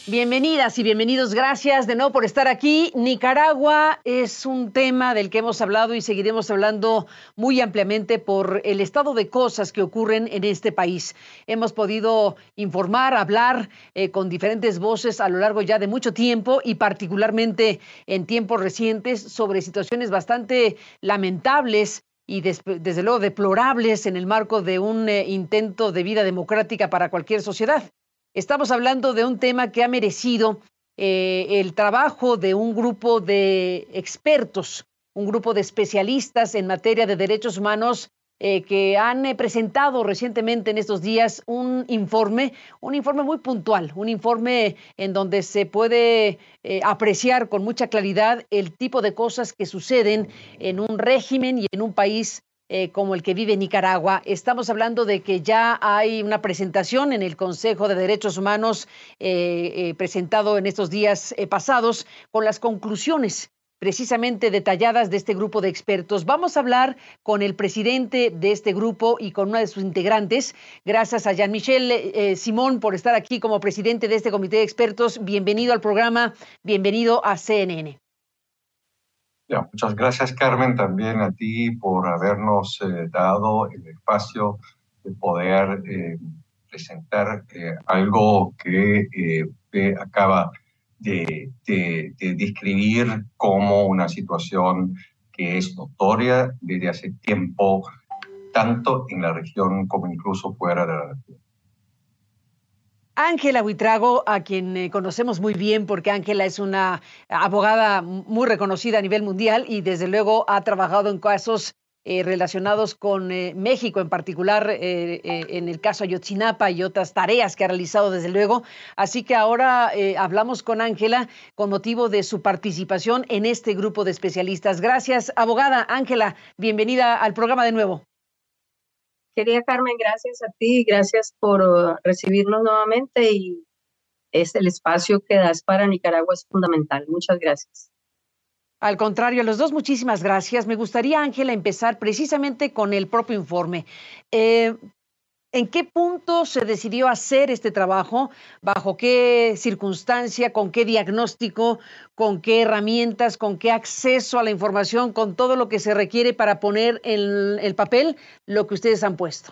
Bienvenidas y bienvenidos, gracias de nuevo por estar aquí. Nicaragua es un tema del que hemos hablado y seguiremos hablando muy ampliamente por el estado de cosas que ocurren en este país. Hemos podido informar, hablar con diferentes voces a lo largo ya de mucho tiempo y particularmente en tiempos recientes sobre situaciones bastante lamentables y desde luego deplorables en el marco de un intento de vida democrática para cualquier sociedad. Estamos hablando de un tema que ha merecido el trabajo de un grupo de expertos, un grupo de especialistas en materia de derechos humanos que han presentado recientemente en estos días un informe muy puntual, un informe en donde se puede apreciar con mucha claridad el tipo de cosas que suceden en un régimen y en un país como el que vive Nicaragua. Estamos hablando de que ya hay una presentación en el Consejo de Derechos Humanos presentado en estos días pasados con las conclusiones precisamente detalladas de este grupo de expertos. Vamos a hablar con el presidente de este grupo y con una de sus integrantes. Gracias a Jean-Michel Simón por estar aquí como presidente de este comité de expertos. Bienvenido al programa, bienvenido a CNN. Ya, muchas gracias, Carmen, también a ti por habernos dado el espacio de poder presentar algo que acaba de describir como una situación que es notoria desde hace tiempo, tanto en la región como incluso fuera de la región. Ángela Buitrago, a quien conocemos muy bien porque Ángela es una abogada muy reconocida a nivel mundial y desde luego ha trabajado en casos relacionados con México, en particular en el caso Ayotzinapa y otras tareas que ha realizado desde luego. Así que ahora hablamos con Ángela con motivo de su participación en este grupo de especialistas. Gracias, abogada. Ángela, bienvenida al programa de nuevo. Querida Carmen, gracias a ti, gracias por recibirnos nuevamente y el espacio que das para Nicaragua es fundamental. Muchas gracias. Al contrario, a los dos, muchísimas gracias. Me gustaría, Ángela, empezar precisamente con el propio informe. ¿En qué punto se decidió hacer este trabajo? ¿Bajo qué circunstancia? ¿Con qué diagnóstico? ¿Con qué herramientas? ¿Con qué acceso a la información? Con todo lo que se requiere para poner en el papel lo que ustedes han puesto.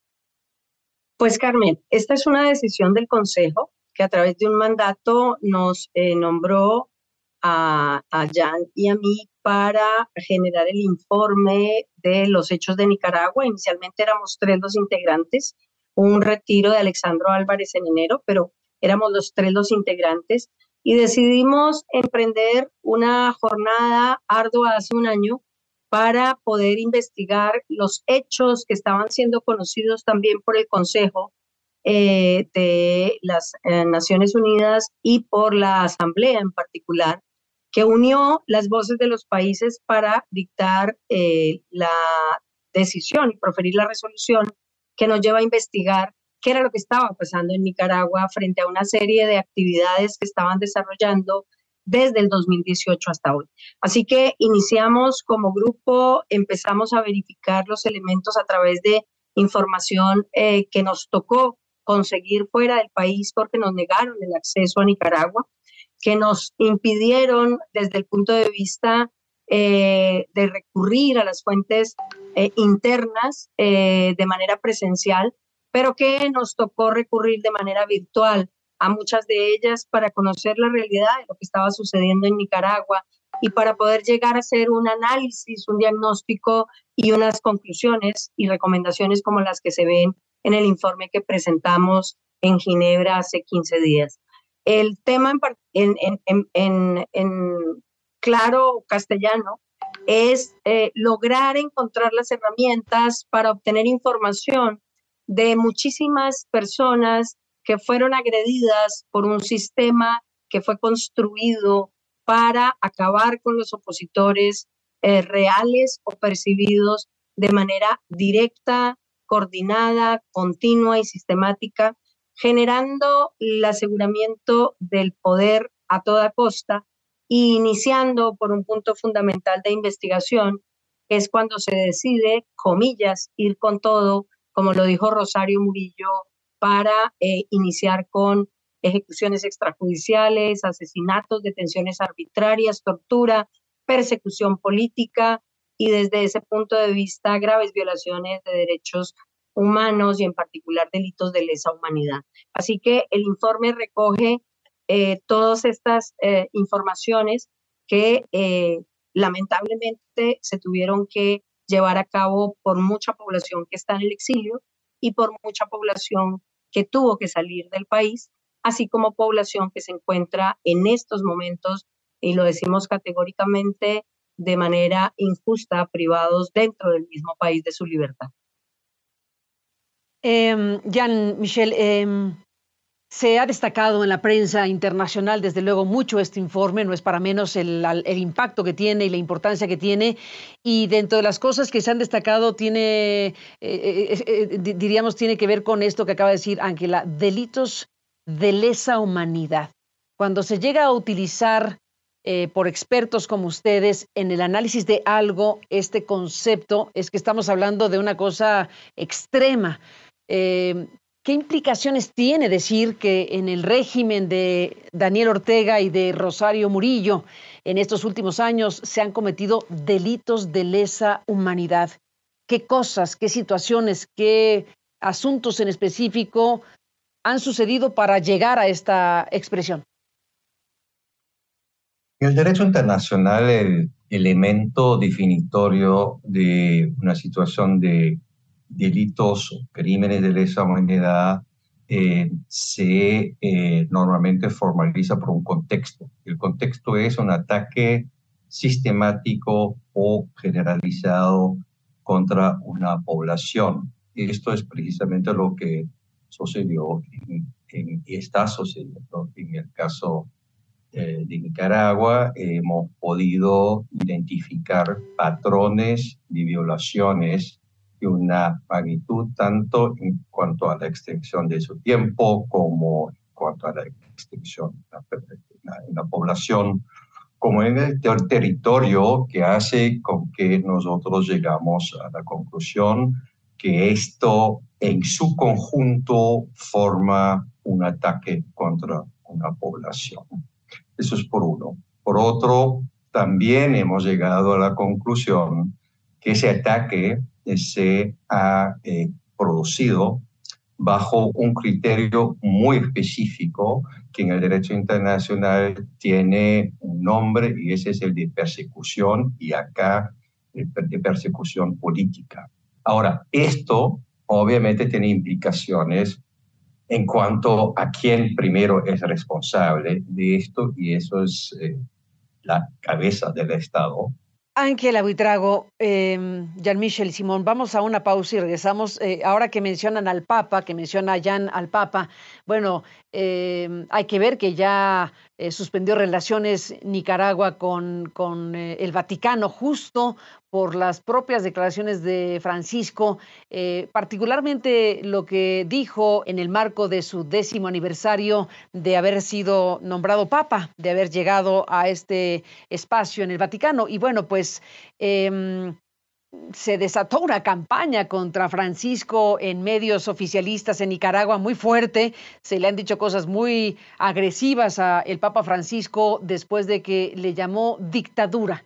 Pues, Carmen, esta es una decisión del Consejo que a través de un mandato nos nombró a Jan y a mí para generar el informe de los hechos de Nicaragua. Inicialmente éramos 3 los integrantes, un retiro de Alexandro Álvarez en enero, pero éramos los 3 los integrantes y decidimos emprender una jornada ardua hace un año para poder investigar los hechos que estaban siendo conocidos también por el Consejo de las Naciones Unidas y por la Asamblea en particular, que unió las voces de los países para dictar la decisión y proferir la resolución que nos lleva a investigar qué era lo que estaba pasando en Nicaragua frente a una serie de actividades que estaban desarrollando desde el 2018 hasta hoy. Así que iniciamos como grupo, empezamos a verificar los elementos a través de información que nos tocó conseguir fuera del país porque nos negaron el acceso a Nicaragua, que nos impidieron desde el punto de vista de recurrir a las fuentes internas de manera presencial, pero que nos tocó recurrir de manera virtual a muchas de ellas para conocer la realidad de lo que estaba sucediendo en Nicaragua y para poder llegar a hacer un análisis, un diagnóstico y unas conclusiones y recomendaciones como las que se ven en el informe que presentamos en Ginebra hace 15 días. El tema en claro castellano es lograr encontrar las herramientas para obtener información de muchísimas personas que fueron agredidas por un sistema que fue construido para acabar con los opositores reales o percibidos de manera directa, coordinada, continua y sistemática, generando el aseguramiento del poder a toda costa e iniciando por un punto fundamental de investigación, que es cuando se decide, comillas, ir con todo, como lo dijo Rosario Murillo, para iniciar con ejecuciones extrajudiciales, asesinatos, detenciones arbitrarias, tortura, persecución política y desde ese punto de vista graves violaciones de derechos humanos y en particular delitos de lesa humanidad. Así que el informe recoge todas estas informaciones que lamentablemente se tuvieron que llevar a cabo por mucha población que está en el exilio y por mucha población que tuvo que salir del país, así como población que se encuentra en estos momentos, y lo decimos categóricamente, de manera injusta, privados dentro del mismo país de su libertad. Jean-Michel, se ha destacado en la prensa internacional, desde luego, mucho este informe, no es para menos el impacto que tiene y la importancia que tiene, y dentro de las cosas que se han destacado tiene, diríamos, tiene que ver con esto que acaba de decir Ángela, delitos de lesa humanidad. Cuando se llega a utilizar por expertos como ustedes en el análisis de algo, este concepto, es que estamos hablando de una cosa extrema. ¿Qué implicaciones tiene decir que en el régimen de Daniel Ortega y de Rosario Murillo en estos últimos años se han cometido delitos de lesa humanidad? ¿Qué cosas, qué situaciones, qué asuntos en específico han sucedido para llegar a esta expresión? En el derecho internacional, el elemento definitorio de una situación de delitos o crímenes de lesa humanidad se normalmente formaliza por un contexto. El contexto es un ataque sistemático o generalizado contra una población. Esto es precisamente lo que sucedió y está sucediendo en el caso de Nicaragua. Hemos podido identificar patrones de violaciones de una magnitud tanto en cuanto a la extensión de su tiempo como en cuanto a la extensión en la población, como en el territorio, que hace con que nosotros llegamos a la conclusión que esto en su conjunto forma un ataque contra una población. Eso es por uno. Por otro, también hemos llegado a la conclusión que ese ataque se ha producido bajo un criterio muy específico que en el derecho internacional tiene un nombre, y ese es el de persecución, y acá de persecución política. Ahora, esto obviamente tiene implicaciones en cuanto a quién primero es responsable de esto, y eso es la cabeza del Estado. Ángela Buitrago, Jean-Michel Simón, vamos a una pausa y regresamos. Ahora que mencionan al Papa, que menciona Jan al Papa, bueno, hay que ver que ya suspendió relaciones Nicaragua con el Vaticano, justo por las propias declaraciones de Francisco, particularmente lo que dijo en el marco de su 10º aniversario de haber sido nombrado Papa, de haber llegado a este espacio en el Vaticano. Y bueno, pues se desató una campaña contra Francisco en medios oficialistas en Nicaragua muy fuerte. Se le han dicho cosas muy agresivas al Papa Francisco después de que le llamó dictadura.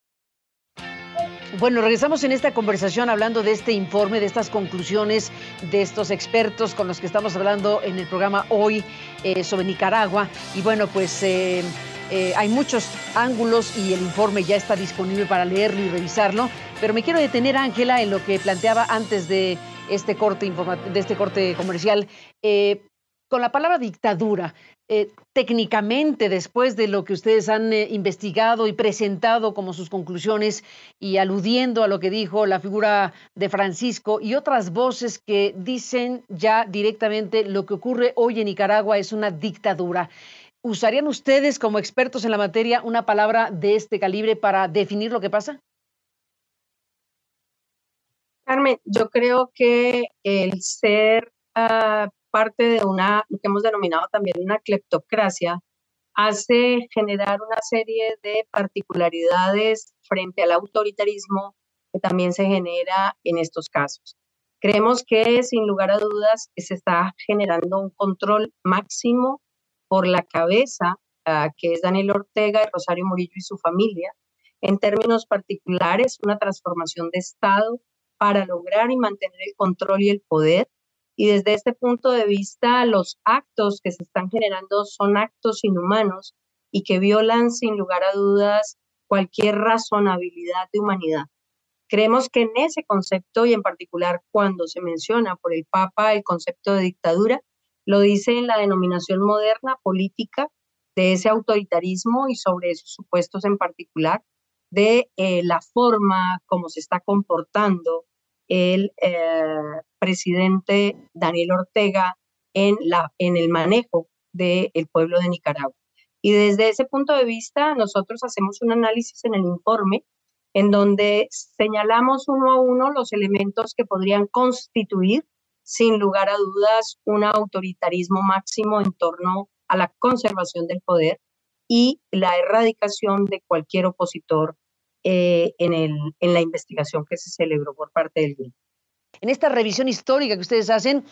Bueno, regresamos en esta conversación hablando de este informe, de estas conclusiones de estos expertos con los que estamos hablando en el programa hoy sobre Nicaragua. Y bueno, pues hay muchos ángulos y el informe ya está disponible para leerlo y revisarlo. Pero me quiero detener, Ángela, en lo que planteaba antes de este corte comercial. Con la palabra dictadura, técnicamente, después de lo que ustedes han investigado y presentado como sus conclusiones y aludiendo a lo que dijo la figura de Francisco y otras voces que dicen ya directamente lo que ocurre hoy en Nicaragua es una dictadura, ¿usarían ustedes como expertos en la materia una palabra de este calibre para definir lo que pasa? Carmen, yo creo que el ser parte de lo que hemos denominado también una cleptocracia, hace generar una serie de particularidades frente al autoritarismo que también se genera en estos casos. Creemos que sin lugar a dudas se está generando un control máximo por la cabeza, que es Daniel Ortega y Rosario Murillo y su familia. En términos particulares, una transformación de Estado para lograr y mantener el control y el poder. Y desde este punto de vista, los actos que se están generando son actos inhumanos y que violan sin lugar a dudas cualquier razonabilidad de humanidad. Creemos que en ese concepto, y en particular cuando se menciona por el Papa el concepto de dictadura, lo dice en la denominación moderna política de ese autoritarismo y sobre esos supuestos en particular, de la forma como se está comportando el presidente Daniel Ortega en el manejo del pueblo de Nicaragua. Y desde ese punto de vista, nosotros hacemos un análisis en el informe en donde señalamos uno a uno los elementos que podrían constituir, sin lugar a dudas, un autoritarismo máximo en torno a la conservación del poder y la erradicación de cualquier opositor en la investigación que se celebró por parte del grupo. En esta revisión histórica que ustedes hacen,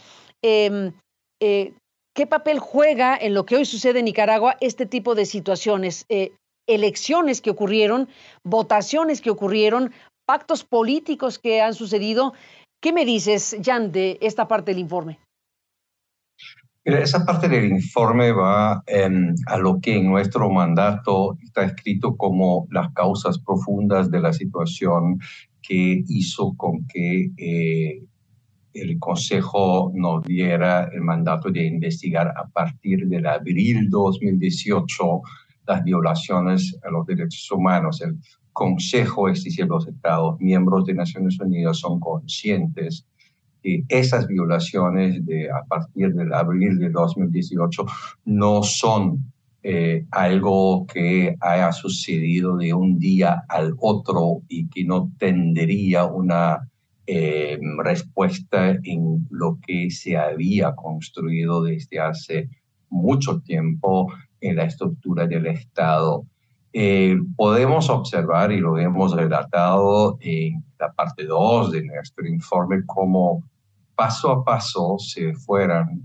¿qué papel juega en lo que hoy sucede en Nicaragua este tipo de situaciones? Elecciones que ocurrieron, votaciones que ocurrieron, pactos políticos que han sucedido. ¿Qué me dices, Jan, de esta parte del informe? Esa parte del informe va a lo que en nuestro mandato está escrito como las causas profundas de la situación que hizo con que el Consejo nos diera el mandato de investigar a partir del abril 2018 las violaciones a los derechos humanos. El Consejo, es decir, los Estados miembros de Naciones Unidas, son conscientes que esas violaciones a partir del abril de 2018 no son algo que haya sucedido de un día al otro y que no tendría una respuesta en lo que se había construido desde hace mucho tiempo en la estructura del Estado. Podemos observar, y lo hemos relatado en la parte 2 de nuestro informe, cómo paso a paso se fueran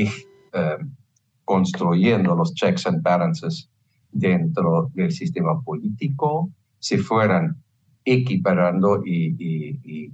construyendo los checks and balances dentro del sistema político, se fueran equiparando y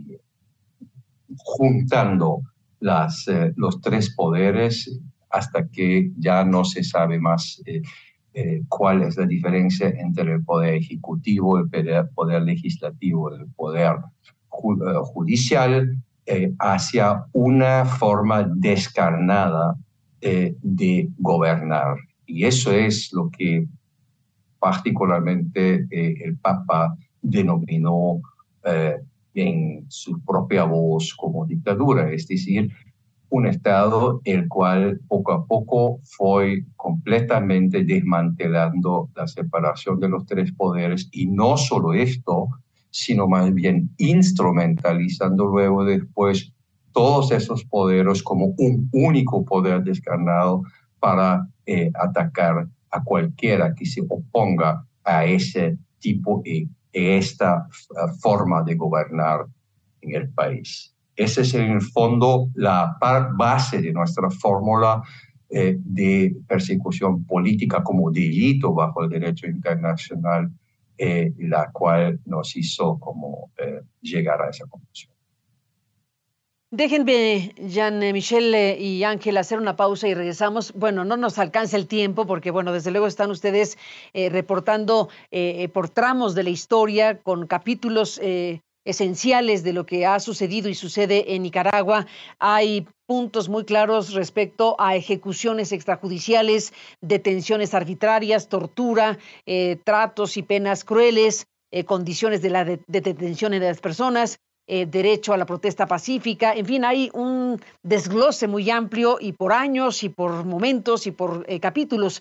juntando los tres poderes hasta que ya no se sabe más cuál es la diferencia entre el poder ejecutivo, el poder legislativo, el poder judicial, hacia una forma descarnada de gobernar. Y eso es lo que particularmente el Papa denominó en su propia voz como dictadura, es decir, un Estado el cual poco a poco fue completamente desmantelando la separación de los tres poderes, y no solo esto, sino más bien instrumentalizando luego después todos esos poderes como un único poder descarnado para atacar a cualquiera que se oponga a ese tipo y esta forma de gobernar en el país. Ese es en el fondo la base de nuestra fórmula de persecución política como delito bajo el derecho internacional, la cual nos hizo como llegar a esa conclusión. Déjenme, Jean-Michel y Ángel, hacer una pausa y regresamos. Bueno, no nos alcanza el tiempo porque, bueno, desde luego están ustedes reportando por tramos de la historia con capítulos esenciales de lo que ha sucedido y sucede en Nicaragua. Hay puntos muy claros respecto a ejecuciones extrajudiciales, detenciones arbitrarias, tortura, tratos y penas crueles, condiciones de detención de las personas, derecho a la protesta pacífica. En fin, hay un desglose muy amplio y por años y por momentos y por capítulos.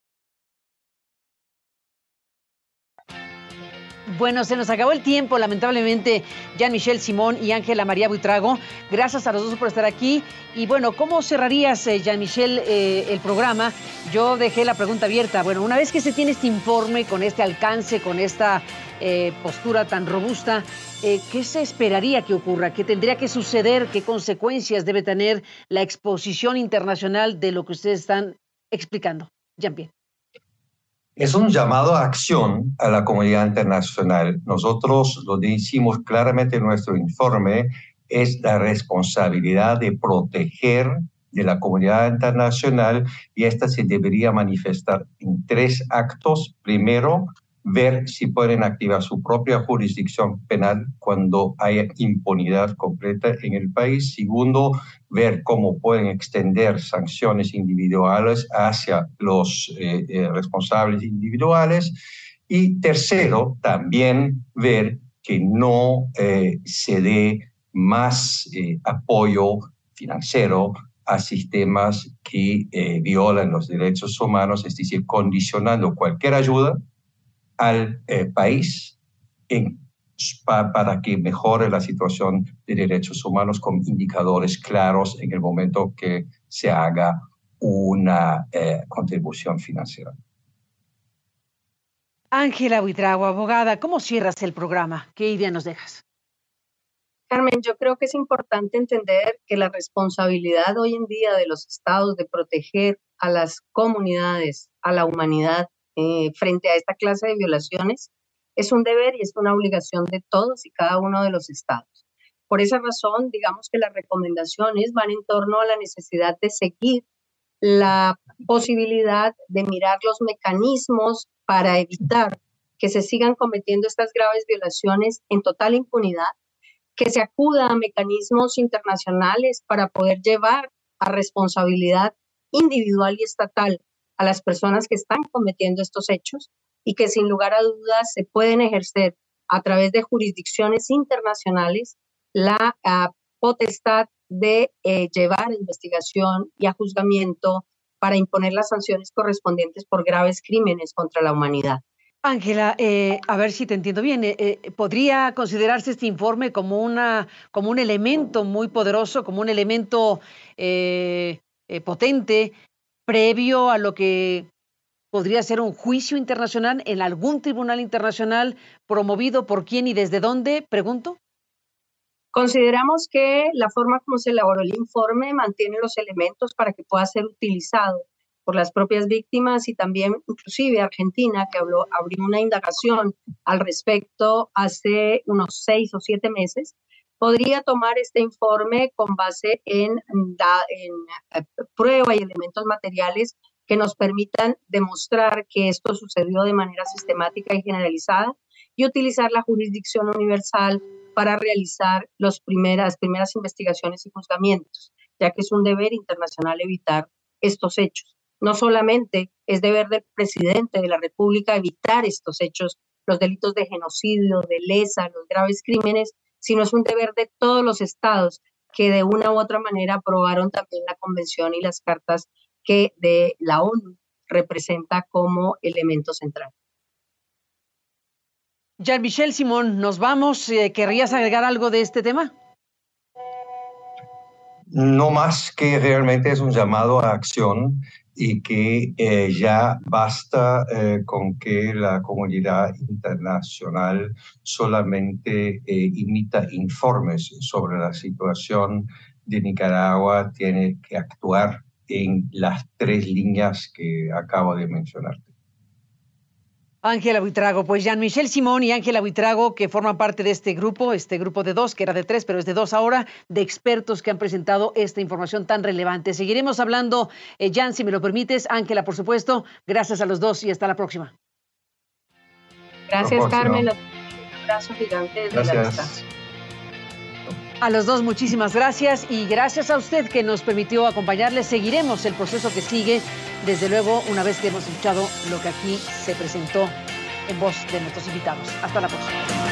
Bueno, se nos acabó el tiempo, lamentablemente, Jean-Michel Simón y Ángela María Buitrago. Gracias a los dos por estar aquí. Y bueno, ¿cómo cerrarías, Jean-Michel, el programa? Yo dejé la pregunta abierta. Bueno, una vez que se tiene este informe, con este alcance, con esta postura tan robusta, ¿qué se esperaría que ocurra? ¿Qué tendría que suceder? ¿Qué consecuencias debe tener la exposición internacional de lo que ustedes están explicando. Jean-Pierre. Es un llamado a acción a la comunidad internacional. Nosotros lo decimos claramente en nuestro informe, es la responsabilidad de proteger de la comunidad internacional y esta se debería manifestar en 3 actos. Primero, ver si pueden activar su propia jurisdicción penal cuando haya impunidad completa en el país. Segundo, ver cómo pueden extender sanciones individuales hacia los responsables individuales. Y tercero, también ver que no se dé más apoyo financiero a sistemas que violan los derechos humanos, es decir, condicionando cualquier ayuda al país para que mejore la situación de derechos humanos con indicadores claros en el momento que se haga una contribución financiera. Ángela Buitrago, abogada, ¿cómo cierras el programa? ¿Qué idea nos dejas? Carmen, yo creo que es importante entender que la responsabilidad hoy en día de los estados de proteger a las comunidades, a la humanidad, frente a esta clase de violaciones, es un deber y es una obligación de todos y cada uno de los estados. Por esa razón, digamos que las recomendaciones van en torno a la necesidad de seguir la posibilidad de mirar los mecanismos para evitar que se sigan cometiendo estas graves violaciones en total impunidad, que se acuda a mecanismos internacionales para poder llevar a responsabilidad individual y estatal a las personas que están cometiendo estos hechos y que sin lugar a dudas se pueden ejercer a través de jurisdicciones internacionales la potestad de llevar a investigación y a juzgamiento para imponer las sanciones correspondientes por graves crímenes contra la humanidad. Ángela, a ver si te entiendo bien. ¿Podría considerarse este informe como un elemento muy poderoso, como un elemento potente, previo a lo que podría ser un juicio internacional en algún tribunal internacional, promovido por quién y desde dónde? Pregunto. Consideramos que la forma como se elaboró el informe mantiene los elementos para que pueda ser utilizado por las propias víctimas y también inclusive Argentina, que abrió una indagación al respecto hace unos 6 o 7 meses, podría tomar este informe con base en prueba y elementos materiales que nos permitan demostrar que esto sucedió de manera sistemática y generalizada y utilizar la jurisdicción universal para realizar las primeras investigaciones y juzgamientos, ya que es un deber internacional evitar estos hechos. No solamente es deber del presidente de la República evitar estos hechos, los delitos de genocidio, de lesa, los graves crímenes, sino es un deber de todos los estados que de una u otra manera aprobaron también la convención y las cartas que de la ONU representa como elemento central. Jean-Michel Simón, nos vamos. ¿Querrías agregar algo de este tema? No más que realmente es un llamado a acción y que ya basta con que la comunidad internacional solamente imita informes sobre la situación de Nicaragua, tiene que actuar en las 3 líneas que acabo de mencionarte. Ángela Buitrago, pues Jean-Michel Simón y Ángela Buitrago, que forman parte de este grupo de 2, que era de 3, pero es de 2 ahora, de expertos que han presentado esta información tan relevante. Seguiremos hablando, Jan, si me lo permites. Ángela, por supuesto. Gracias a los 2 y hasta la próxima. Gracias, Carmen. Un abrazo gigante desde la distancia. A los 2, muchísimas gracias y gracias a usted que nos permitió acompañarles. Seguiremos el proceso que sigue, desde luego, una vez que hemos escuchado lo que aquí se presentó en voz de nuestros invitados. Hasta la próxima.